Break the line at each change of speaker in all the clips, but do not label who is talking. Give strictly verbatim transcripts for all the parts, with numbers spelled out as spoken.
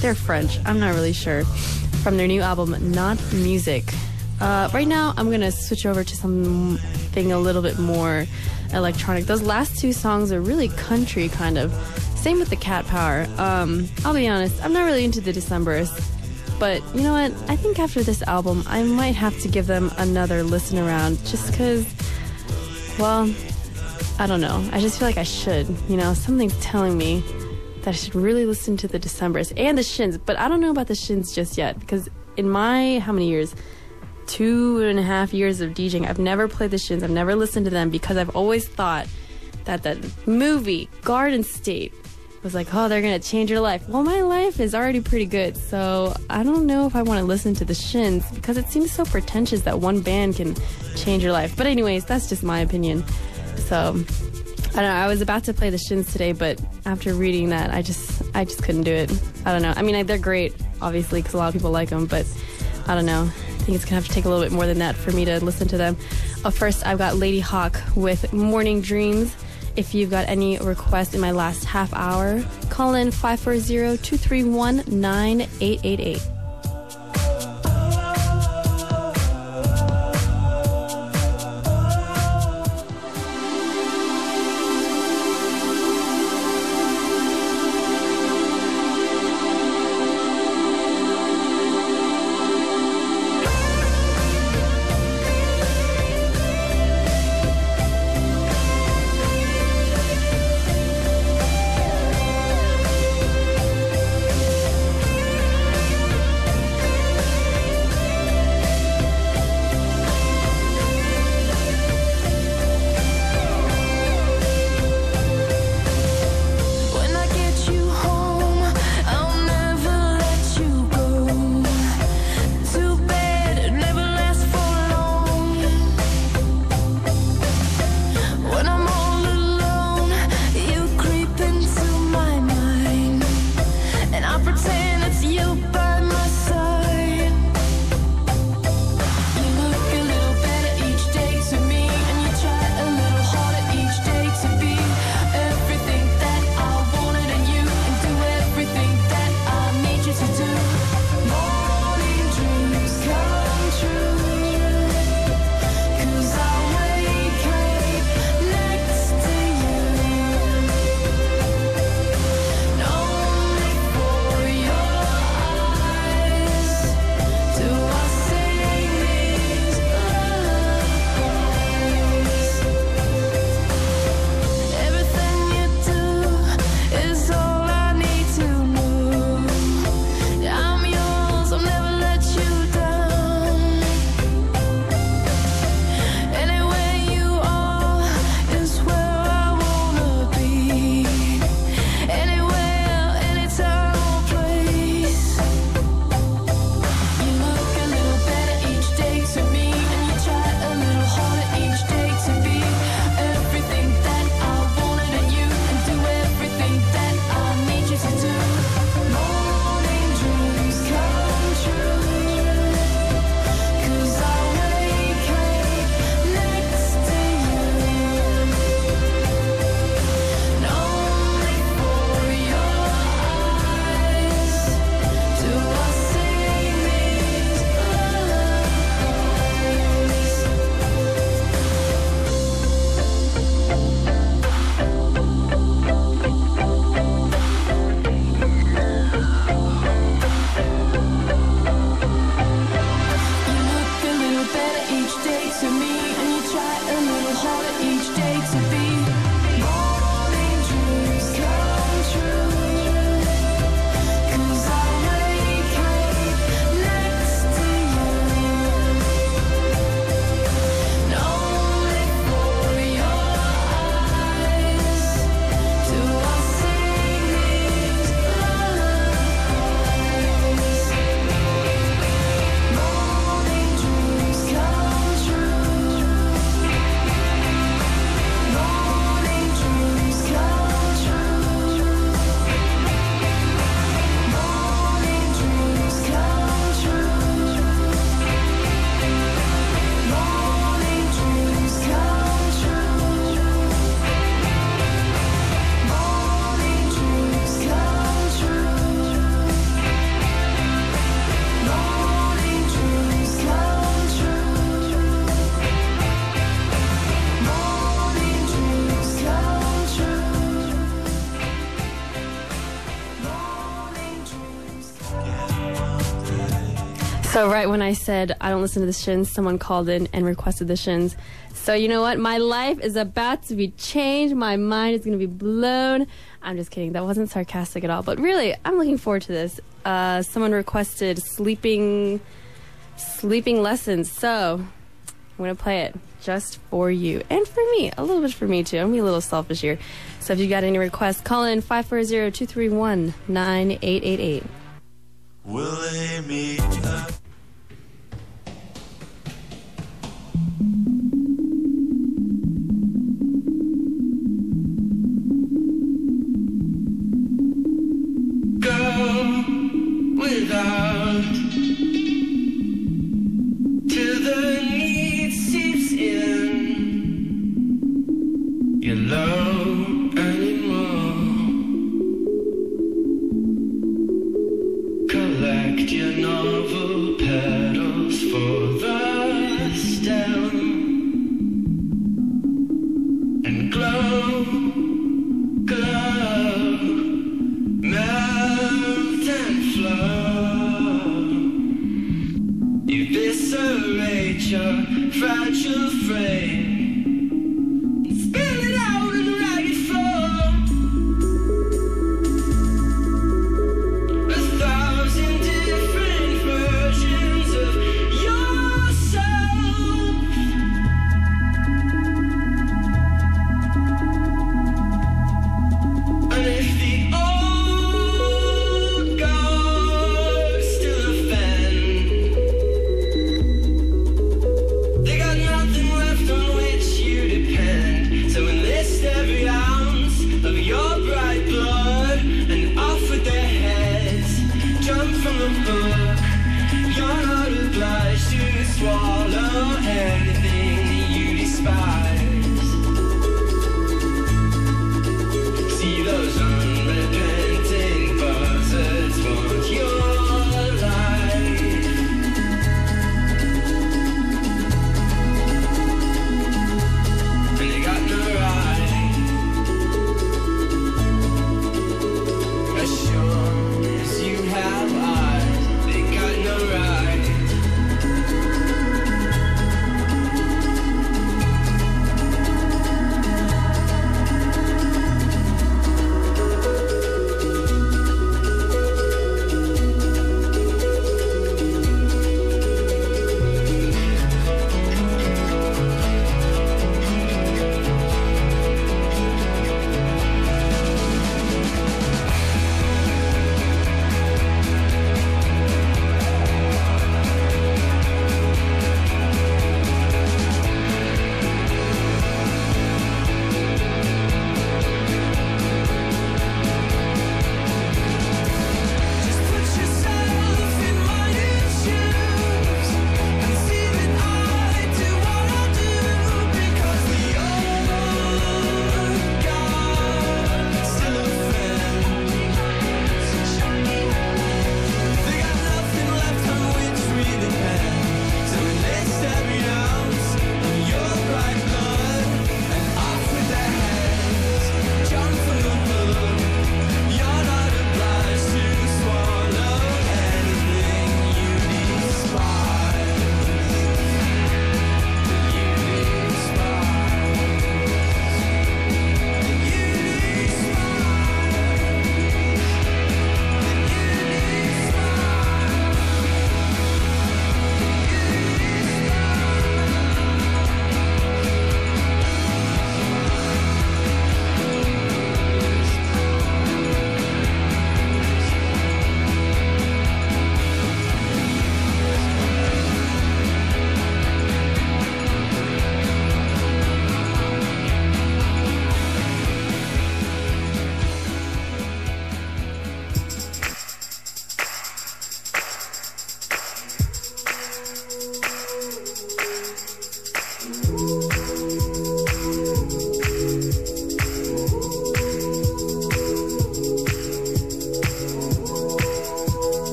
They're French. I'm not really sure. From their new album, Not Music. Uh, right now, I'm going to switch over to something a little bit more electronic. Those last two songs are really country, kind of. Same with the Cat Power. Um, I'll be honest, I'm not really into the Decemberists. But you know what? I think after this album, I might have to give them another listen around. Just because, well, I don't know. I just feel like I should. You know, something's telling me that I should really listen to the Decemberists and the Shins. But I don't know about the Shins just yet. Because in my, how many years? Two and a half years of DJing, I've never played the Shins. I've never listened to them because I've always thought that that movie, Garden State, was like, oh, they're going to change your life. Well, my life is already pretty good, so I don't know if I want to listen to the Shins because it seems so pretentious that one band can change your life. But anyways, that's just my opinion. So, I don't know, I was about to play the Shins today, but after reading that, I just I just couldn't do it. I don't know. I mean, they're great, obviously, because a lot of people like them, but I don't know. I think it's going to have to take a little bit more than that for me to listen to them. Uh, first, I've got Lady Hawk with Morning Dreams. If you've got any requests in my last half hour, call in five four zero, two three one, nine eight eight eight. So right when I said I don't listen to the Shins, someone called in and requested the Shins. So you know what? My life is about to be changed. My mind is going to be blown. I'm just kidding. That wasn't sarcastic at all. But really, I'm looking forward to this. Uh, someone requested sleeping, sleeping lessons. So I'm going to play it just for you. And for me. A little bit for me, too. I'm going to be a little selfish here. So if you got any requests, call in five four zero, two three one, nine eight eight eight.
Will they meet up? Go without till the need seeps in your love anymore. Collect your novel petals for the stem and glow, glow, melt and flow. Eviscerate your fragile frame and spill it out in a ragged flow. A thousand different versions of yourself. And if the old gods still offend, they got nothing left on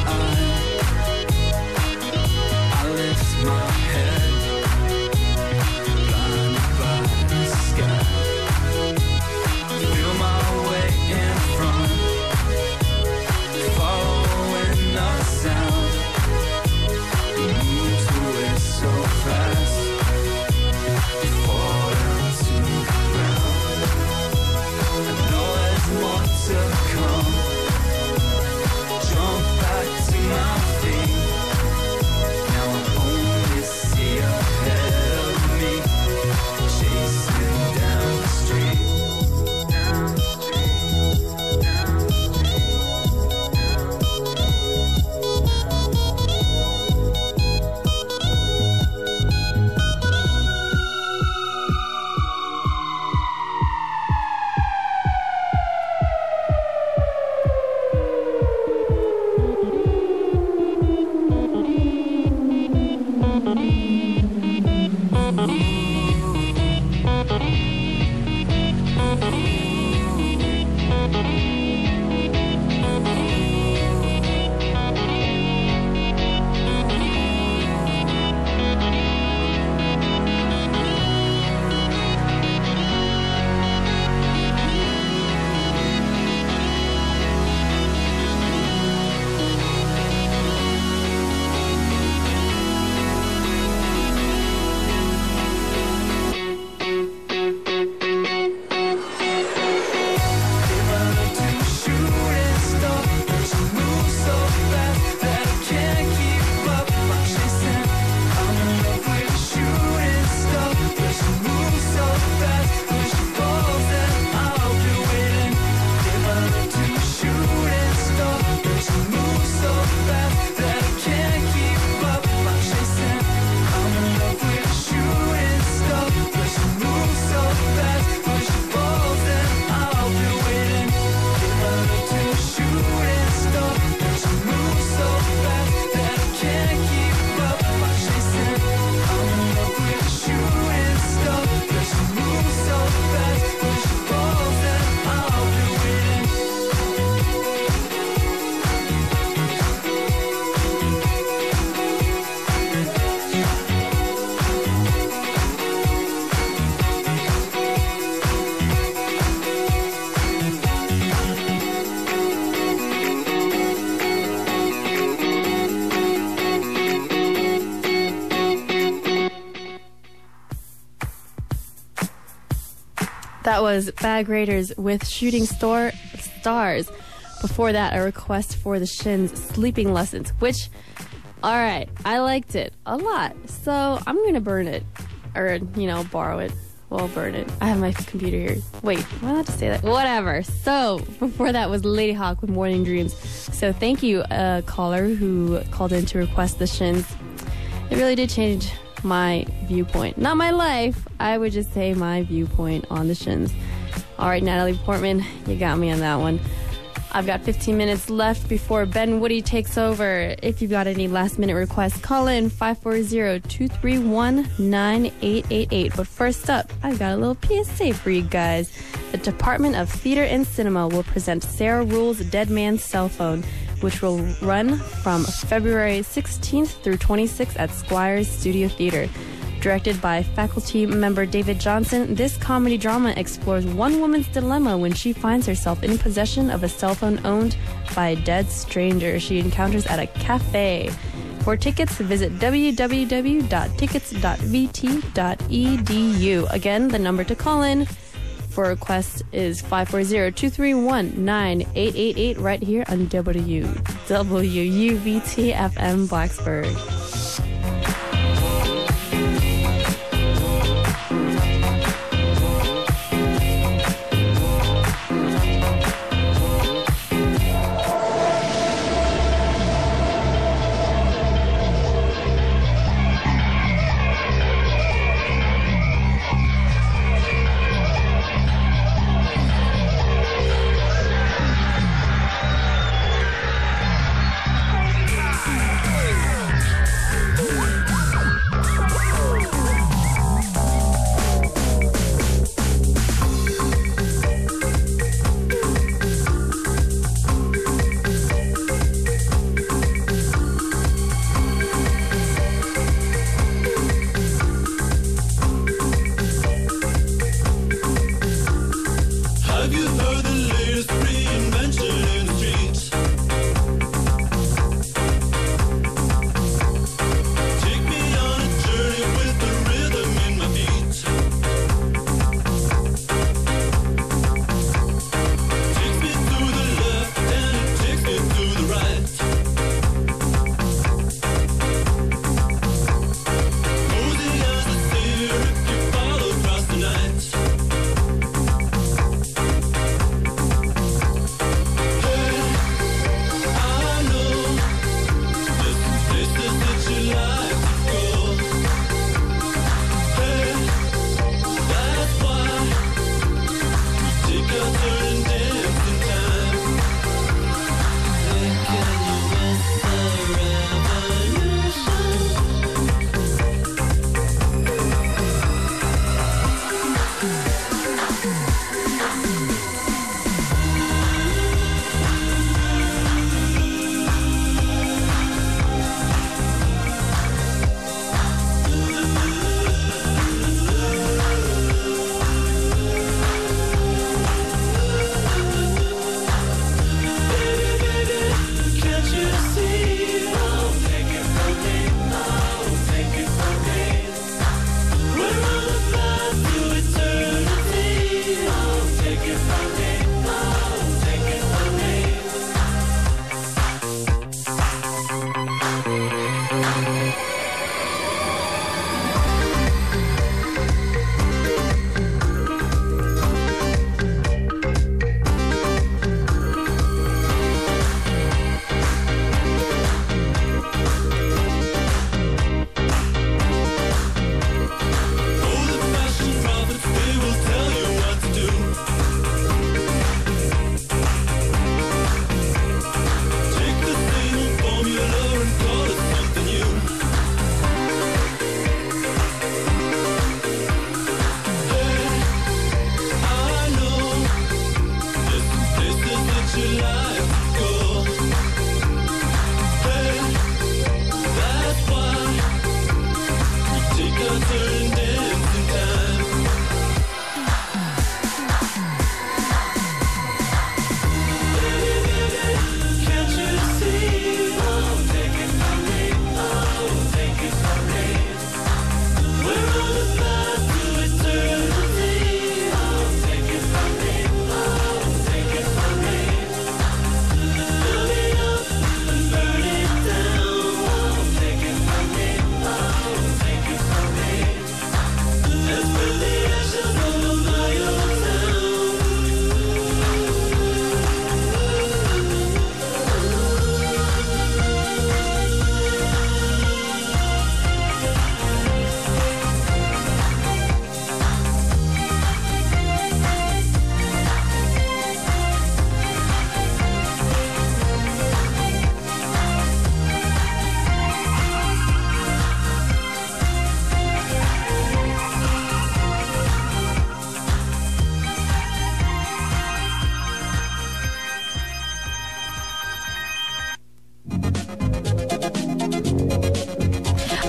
That was Bag Raiders with Shooting Star Stars. Before that, a request for the Shins Sleeping Lessons, which, alright, I liked it a lot. So I'm going to burn it. Or, you know, borrow it. Well, burn it. I have my computer here. Wait, am I allowed to say that? Whatever. So, before that was Lady Hawk with Morning Dreams. So thank you, uh, caller who called in to request the Shins. It really did change my viewpoint. Not my life. I would just say my viewpoint on the Shins. Alright, Natalie Portman, you got me on that one. I've got fifteen minutes left before Ben Woody takes over. If you've got any last minute requests, call in five four zero, two three one, nine eight eight eight. But first up, I've got a little P S A for you guys. The Department of Theater and Cinema will present Sarah Rule's Dead Man's Cell Phone, which will run from February sixteenth through twenty-sixth at Squires Studio Theater. Directed by faculty member David Johnson, this comedy drama explores one woman's dilemma when she finds herself in possession of a cell phone owned by a dead stranger she encounters at a cafe. For tickets, visit w w w dot tickets dot v t dot e d u. Again, the number to call in for requests is five four zero, two three one, nine eight eight eight right here on W W U B T F M Blacksburg.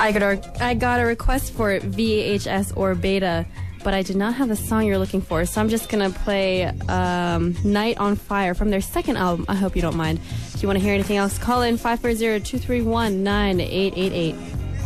I got a, I got a request for V H S or Beta, but I did not have the song you're looking for, so I'm just gonna play um, Night on Fire from their second album. I hope you don't mind. If you want to hear anything else, call in five four zero, two three one, nine eight eight eight.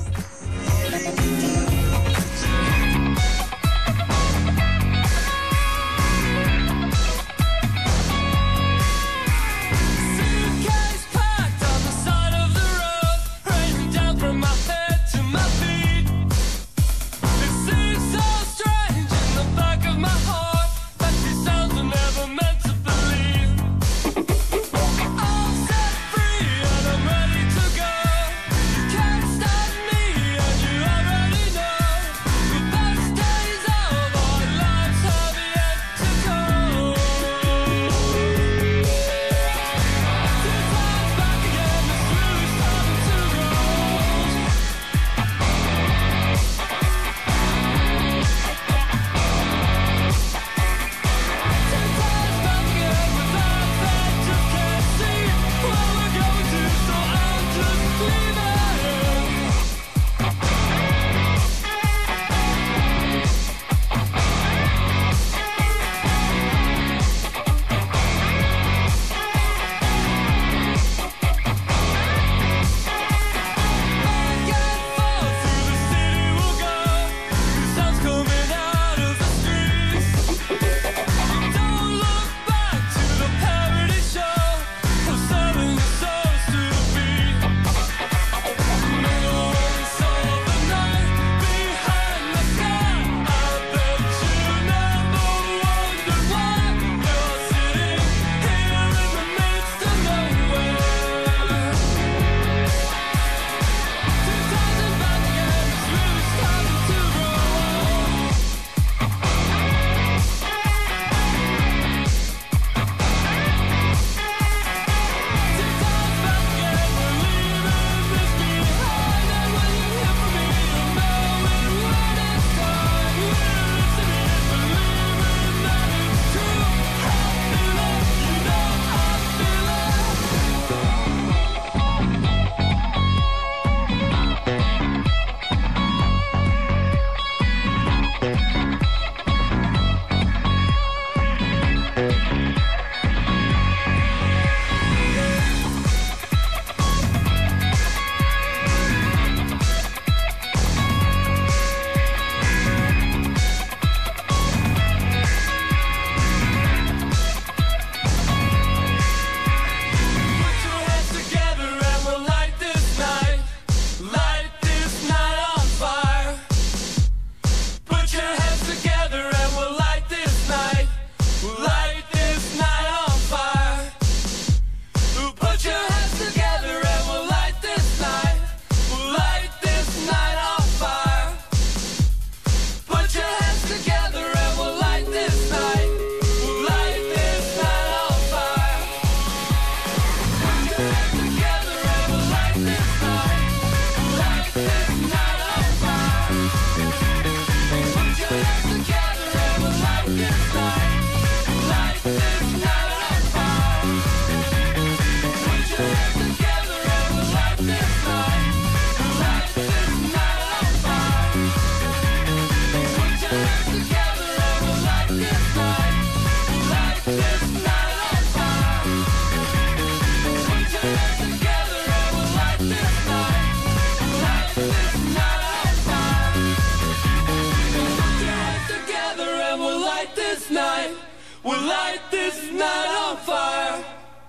We'll light this night on fire.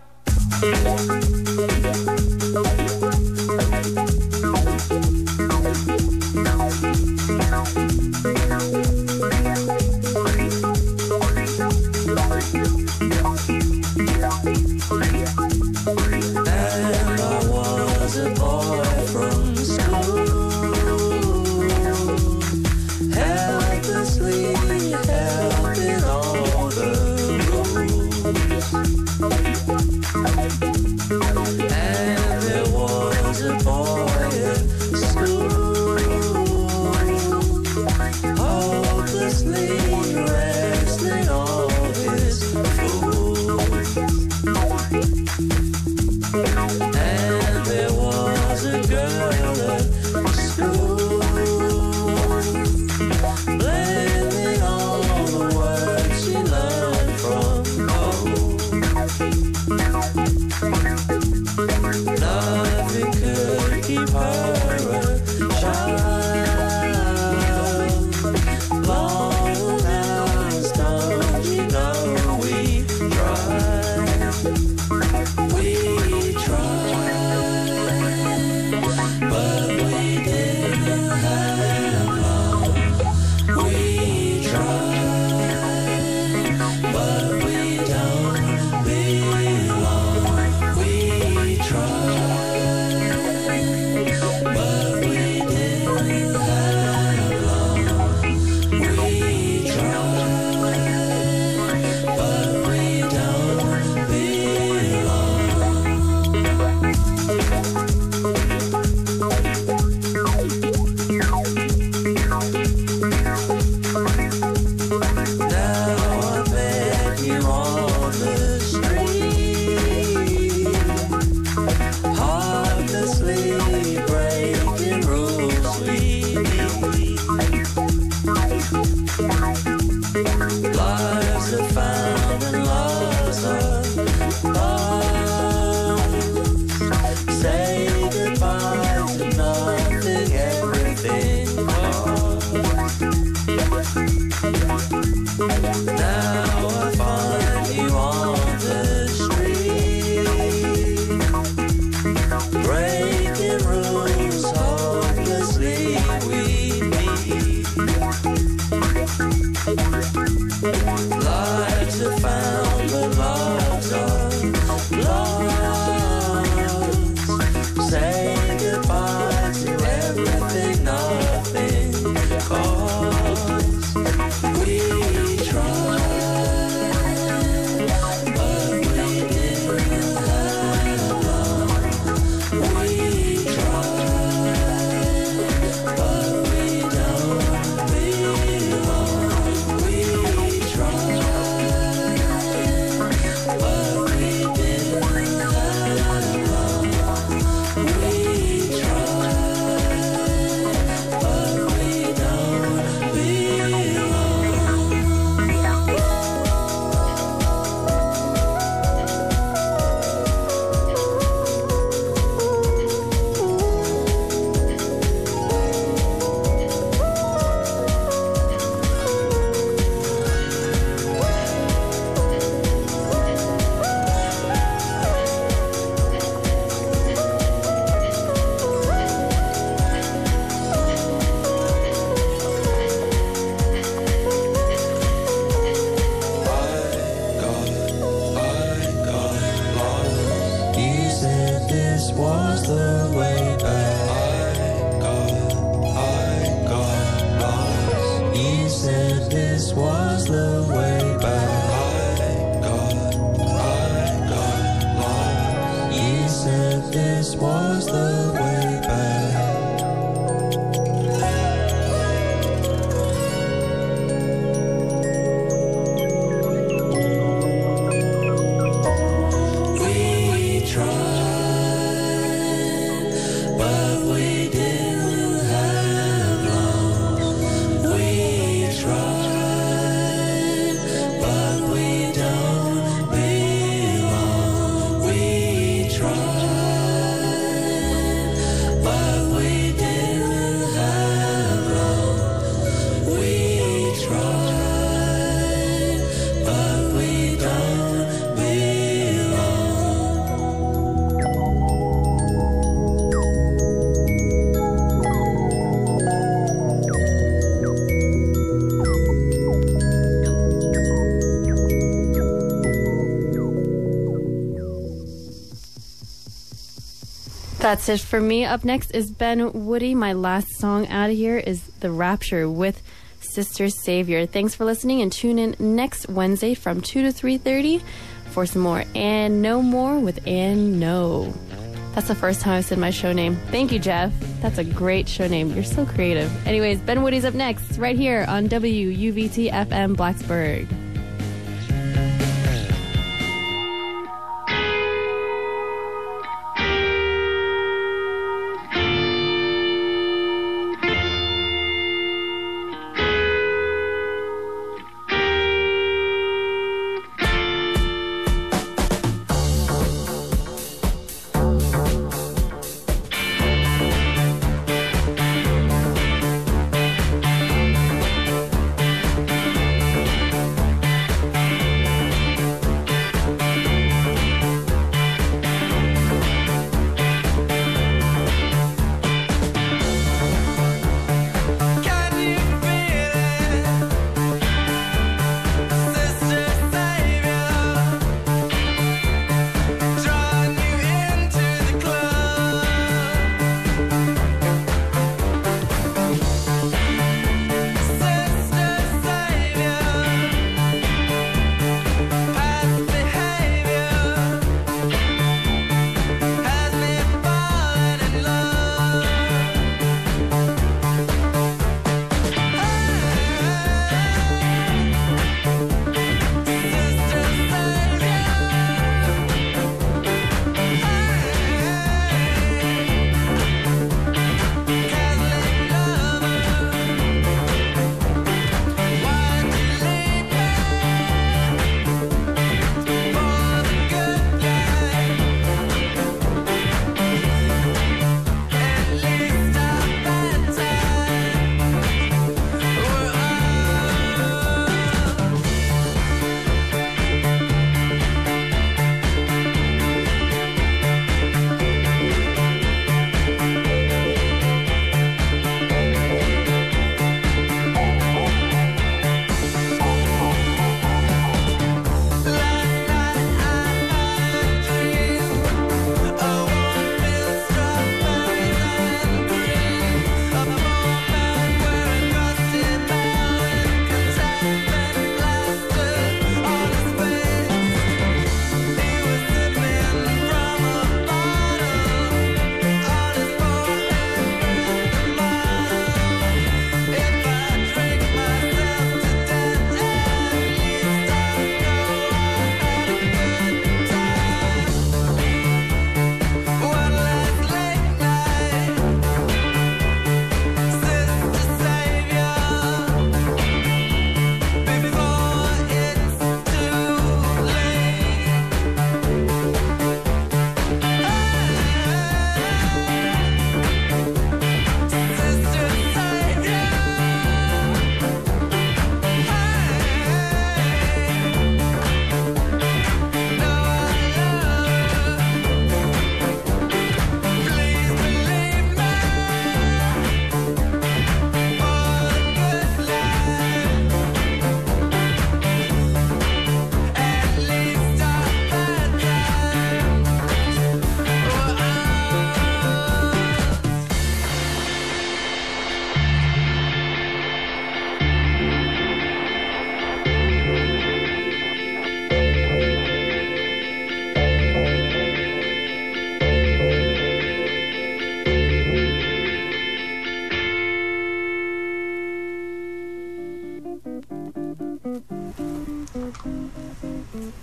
And I was a boy from school, helplessly helping all the rules. And there was a boy at school, hopelessly wrestling all his fools. And there was a Wordlessly breaking rules we need. Lives are found and laws are lost. Say goodbye to nothing, everything costs. Now I find you on the street, breaking rules hopelessly we meet. Lives are found but loves are lost. Say goodbye to everything, nothing costs. We tried, but we didn't have long. We tried, but we don't belong. We tried, but we didn't have long. We tried, but we don't belong. You said this was the way back. I got, I got lost. You said this was the way back. I got, I got lost. You said this was the way back. We tried, but we didn't have long. We tried, but we don't belong. We tried, but we didn't have long. We tried, but we don't belong.
That's it for me. Up next is Ben Woody. My last song out of here is The Rapture with Sister Savior. Thanks for listening, and tune in next Wednesday from two to three thirty for some more And No More with And No. That's the first time I've said my show name. Thank you, Jeff. That's a great show name. You're so creative. Anyways, Ben Woody's up next, right here on W U V T F M Blacksburg.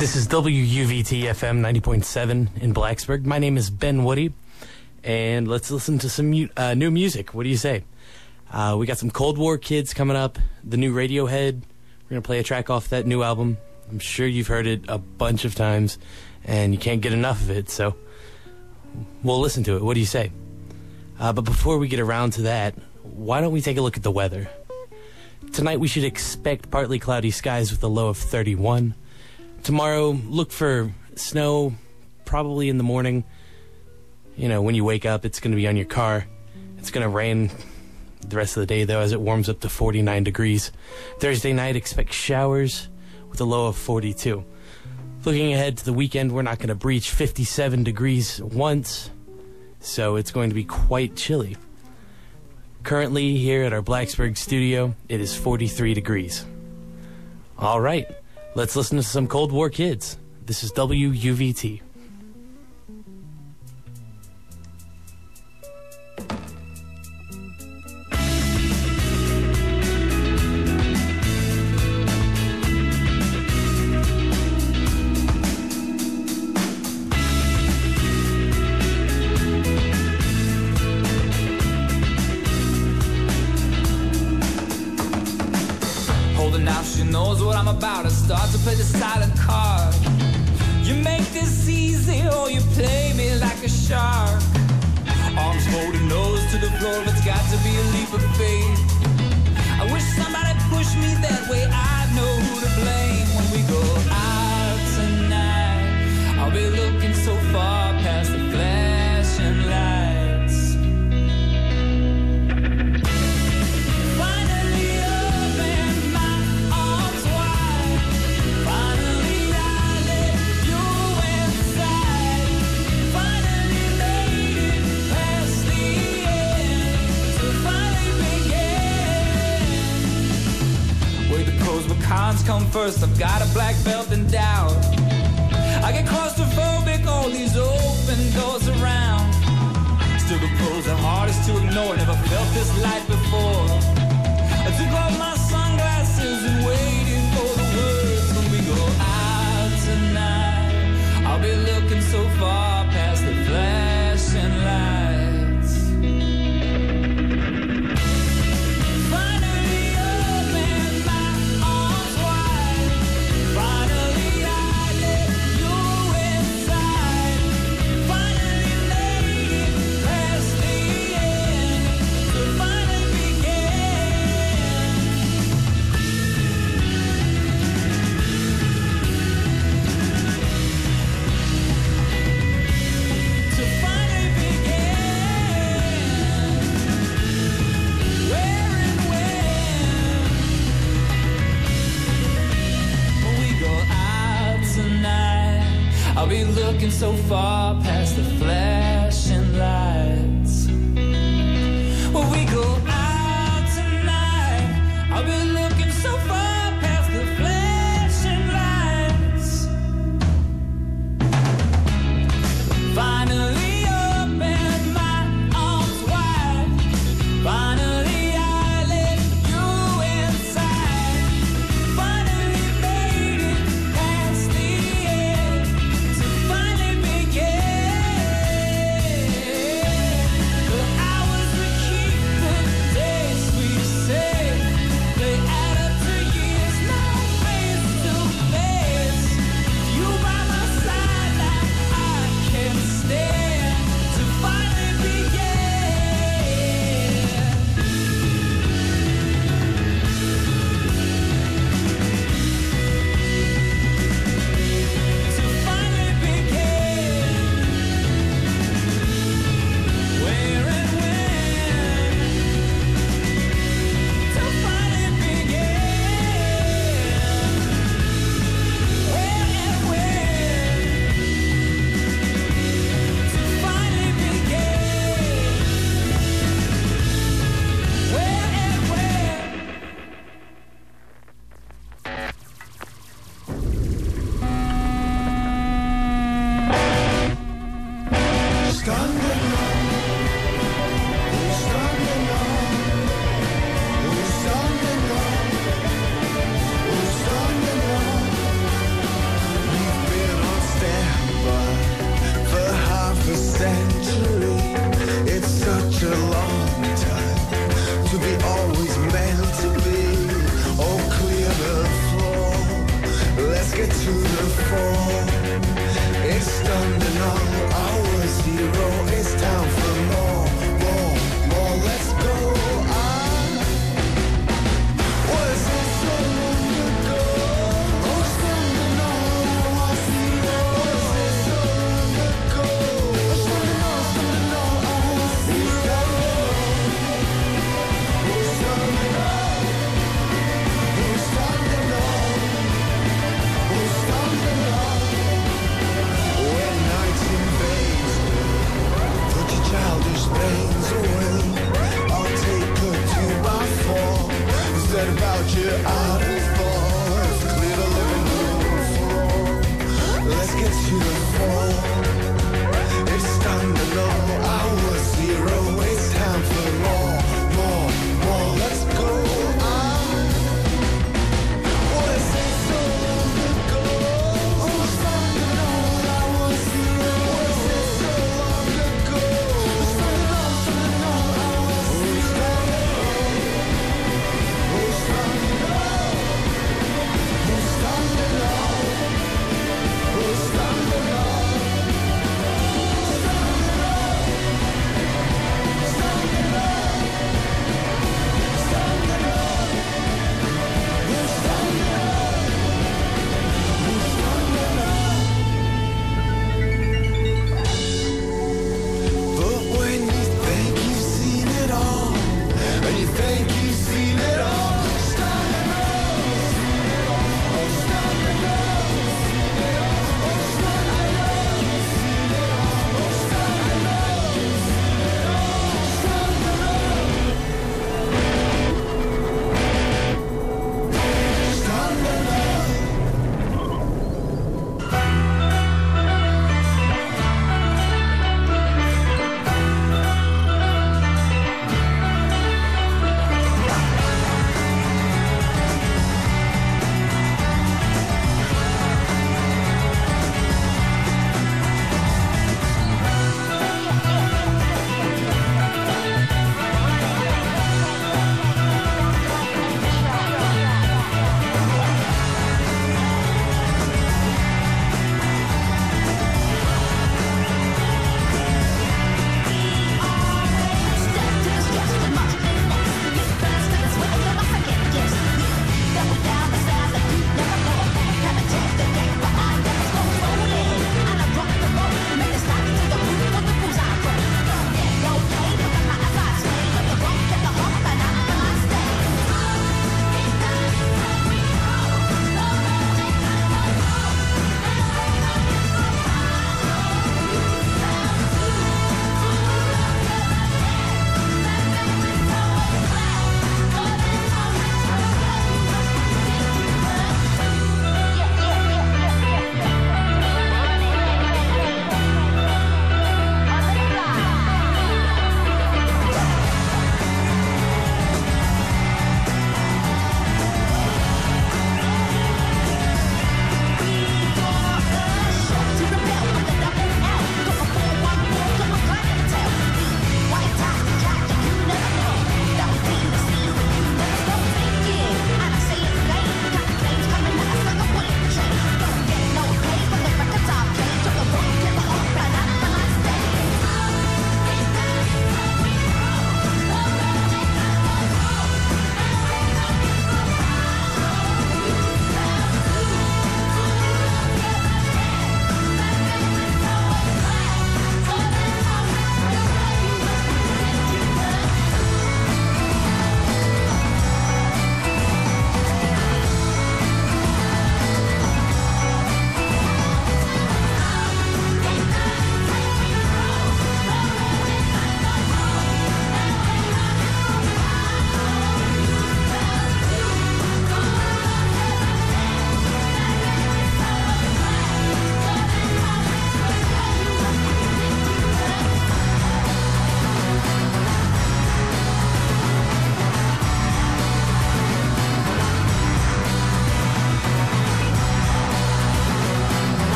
This is W U V T F M ninety point seven in Blacksburg. My name is Ben Woody, and let's listen to some mu- uh, new music. What do you say? Uh, we got some Cold War Kids coming up, the new Radiohead. We're going to play a track off that new album. I'm sure you've heard it a bunch of times, and you can't get enough of it, so we'll listen to it. What do you say? Uh, but before we get around to that, why don't we take a look at the weather? Tonight we should expect partly cloudy skies with a low of thirty-one. Tomorrow, look for snow, probably in the morning. You know, when you wake up, it's going to be on your car. It's going to rain the rest of the day, though, as it warms up to forty-nine degrees. Thursday night, expect showers with a low of forty-two. Looking ahead to the weekend, we're not going to breach fifty-seven degrees once, so it's going to be quite chilly. Currently, here at our Blacksburg studio, it is forty-three degrees. All right. Let's listen to some Cold War Kids. This is W U V T.
Knows what I'm about to start to play the silent card. You make this easy or you play me like a shark. Arms folded, nose to the floor, it's got to be a leap of faith. I wish somebody pushed me that way, I know who to blame. When we go out tonight, I'll be looking so far past the flashing lights. Cons come first, I've got a black belt in doubt. I get claustrophobic, all these open doors around. Still the pros are hardest to ignore, never felt this light before. I took off my sunglasses and waited for the words. When we go out tonight, I'll be looking so far past the flashing lights. I'll be looking so far past the flashing lights. When we go out tonight, I'll be looking so far past the flashing lights. Finally opened my arms wide. Finally I let you inside. Finally made it past the end. Finally begin.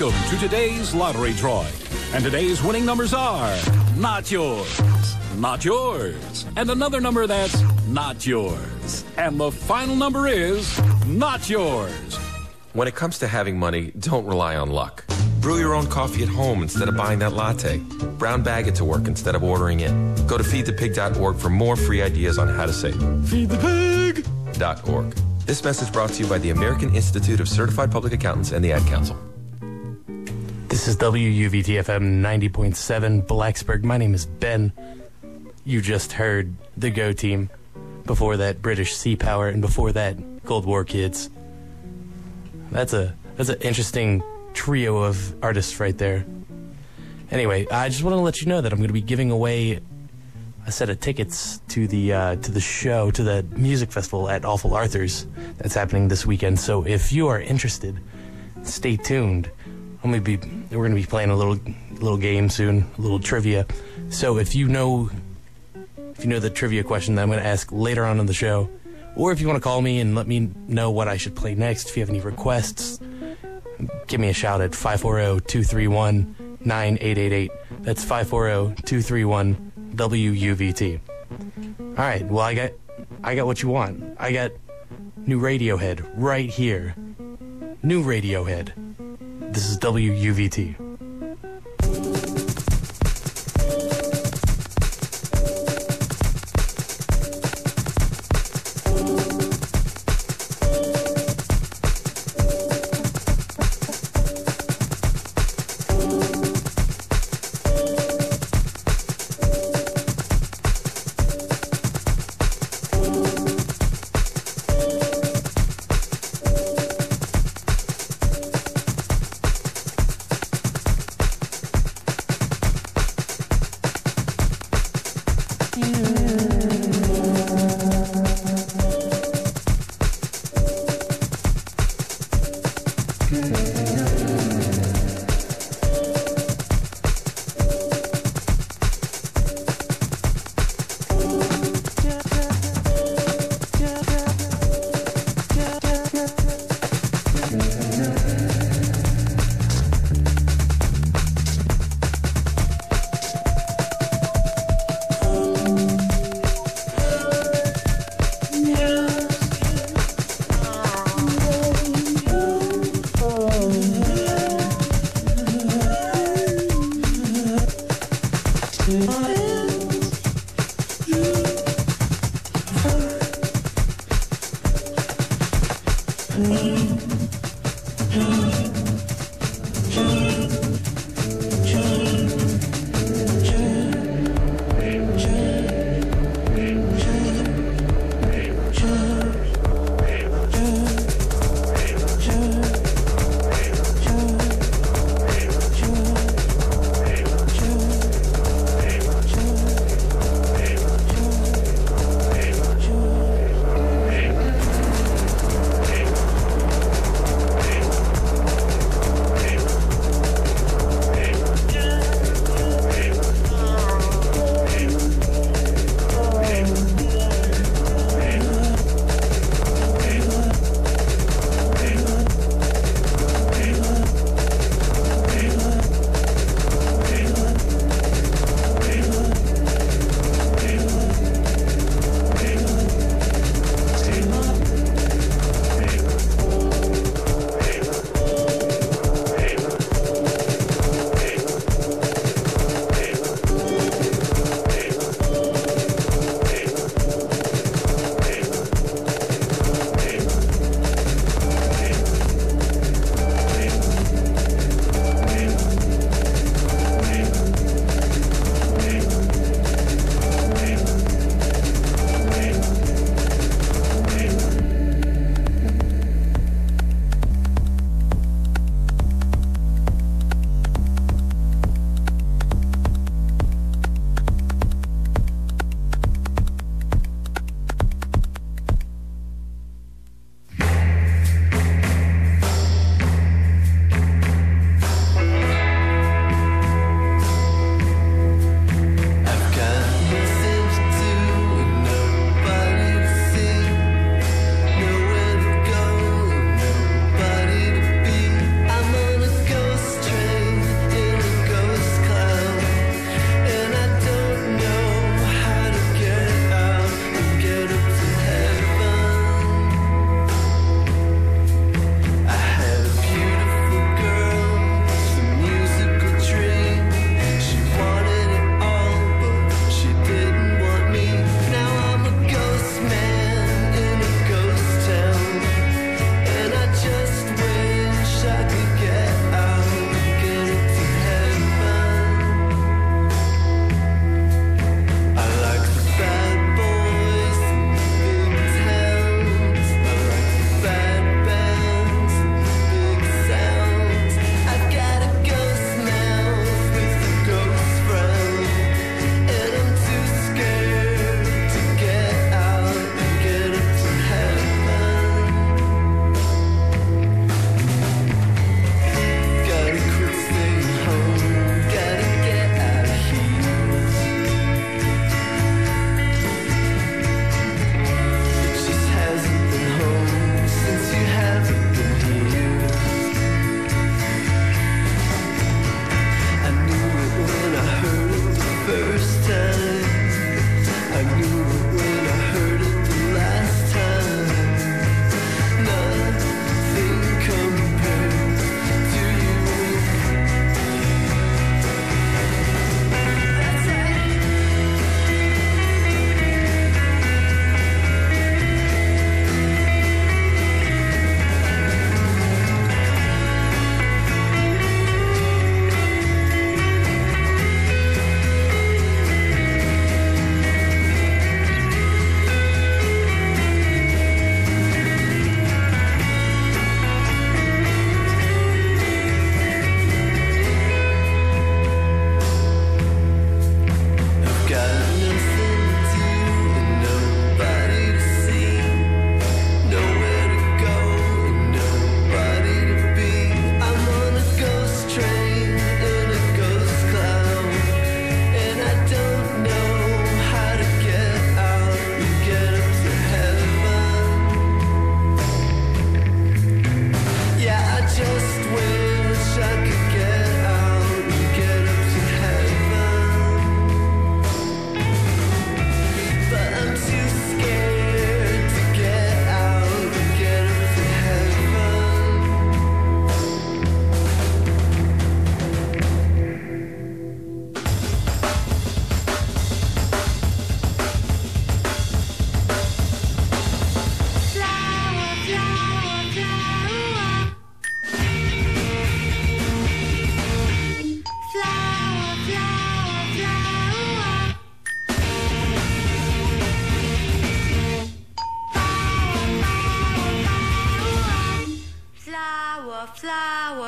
Welcome to today's lottery drawing. And today's winning numbers are not yours, not yours, and another number that's not yours. And the final number is not yours.
When it comes to having money, don't rely on luck. Brew your own coffee at home instead of buying that latte. Brown bag it to work instead of ordering it. Go to feed the pig dot org for more free ideas on how to save. feed the pig dot org. This message brought to you by the American Institute of Certified Public Accountants and the Ad Council.
This is W U V T F M ninety point seven Blacksburg. My name is Ben. You just heard the Go Team. Before that, British Sea Power, and before that, Cold War Kids. That's a that's an interesting trio of artists right there. Anyway, I just want to let you know that I'm going to be giving away a set of tickets to the uh, to the show, to the music festival at Awful Arthur's that's happening this weekend. So if you are interested, stay tuned. I'm gonna be we're going to be playing a little little game soon, a little trivia. So if you know if you know the trivia question that I'm going to ask later on in the show, or if you want to call me and let me know what I should play next, if you have any requests, give me a shout at five four zero, two three one, nine eight eight eight. That's five four zero, two three one, W U V T. All right, well, I got I got what you want. I got new Radiohead right here. New Radiohead. This is W U V T.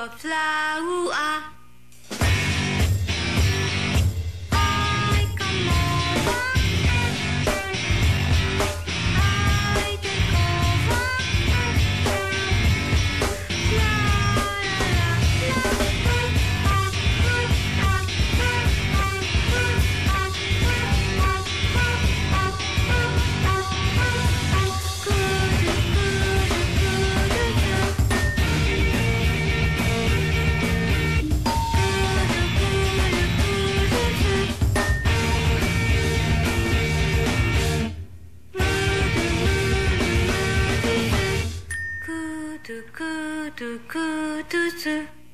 flower. Kudu kudu kudu kudu.